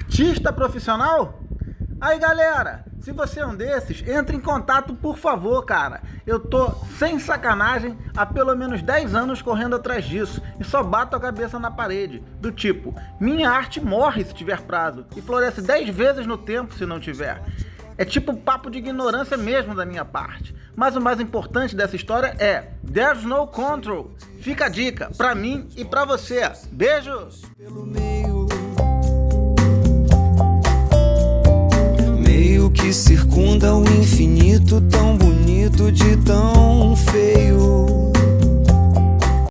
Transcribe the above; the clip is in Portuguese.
Artista profissional? Aí galera, se você é um desses, entre em contato por favor, cara. Eu tô sem sacanagem há pelo menos 10 anos correndo atrás disso e só bato a cabeça na parede. Do tipo, minha arte morre se tiver prazo e floresce 10 vezes no tempo se não tiver. É tipo papo de ignorância mesmo da minha parte. Mas o mais importante dessa história é There's no control. Fica a dica pra mim e pra você. Beijo!